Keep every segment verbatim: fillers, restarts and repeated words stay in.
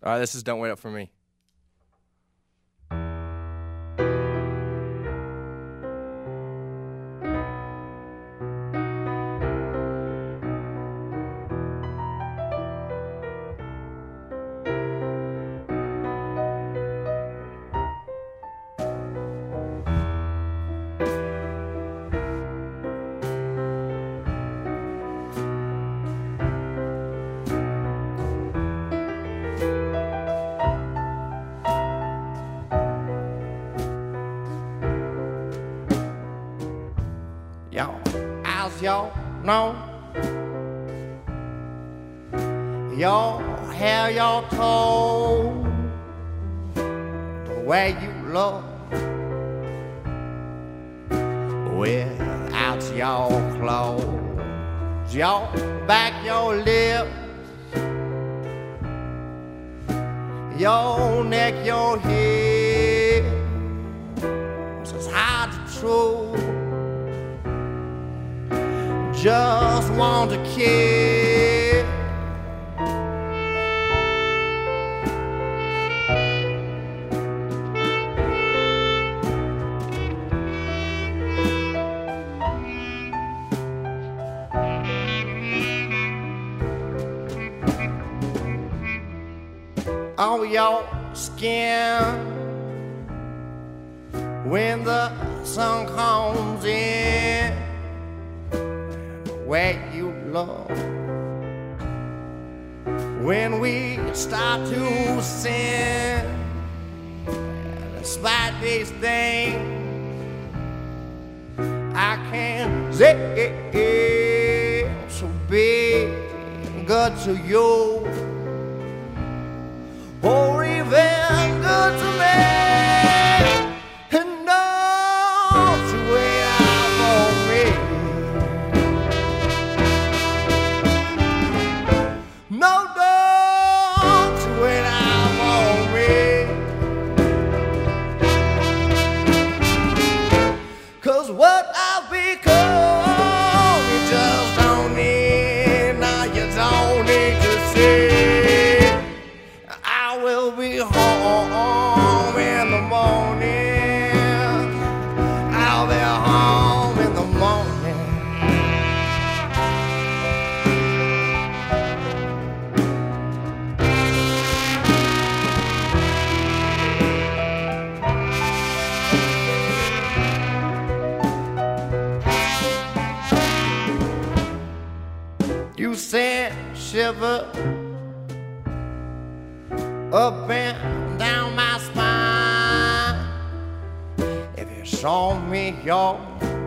All right, this is Don't Wait Up For Me. Y'all, as y'all know, y'all have y'all told the way you look without y'all clothes. Y'all back your lips, your neck, your head. It's hard to true. Just want to kiss. On your skin when the sun comes in. Where you love when we start to sin, despite these things I can't say so be good to you or even good to me. Cause what I've become, you just don't need, now you don't need to see. I will be home in the morning, I'll be home in the morning. You send shiver up and down my spine. If you show me yours,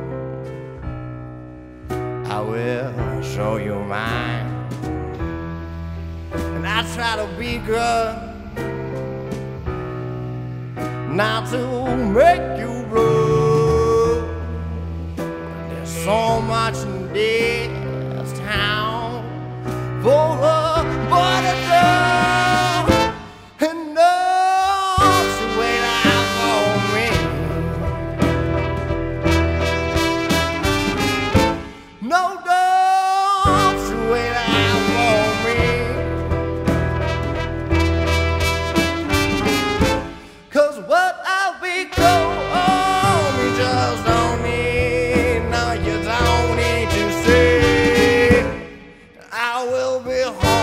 I will show you mine. And I try to be good, not to make you blue. There's so much in this town for a boy to do, and don't you wait out for me. No, don't you wait out for me. Cause what I've become, you just don't need, no, you don't need to see. I will be home.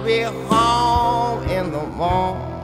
be home in the morning.